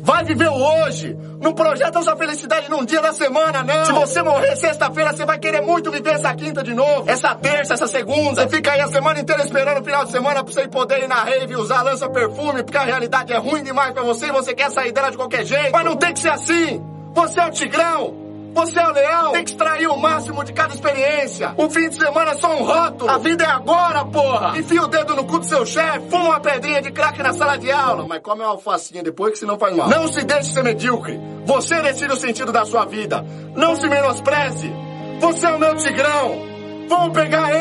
Vai viver o hoje. Não projeta sua felicidade num dia da semana, não. Se você morrer sexta-feira, você vai querer muito viver essa quinta de novo. Essa terça, essa segunda. Você fica aí a semana inteira esperando o final de semana pra você poder ir na rave e usar lança-perfume, porque a realidade é ruim demais pra você e você quer sair dela de qualquer jeito. Mas não tem que ser assim. Você é o Tigrão. Você é o leão, tem que extrair o máximo de cada experiência. O fim de semana é só um rótulo. A vida é agora, porra. Enfia o dedo no cu do seu chefe, fuma uma pedrinha de crack na sala de aula. Mas come uma alfacinha depois que senão faz mal. Não se deixe ser medíocre. Você decide o sentido da sua vida. Não se menospreze. Você é o meu Tigrão. Vamos pegar ele.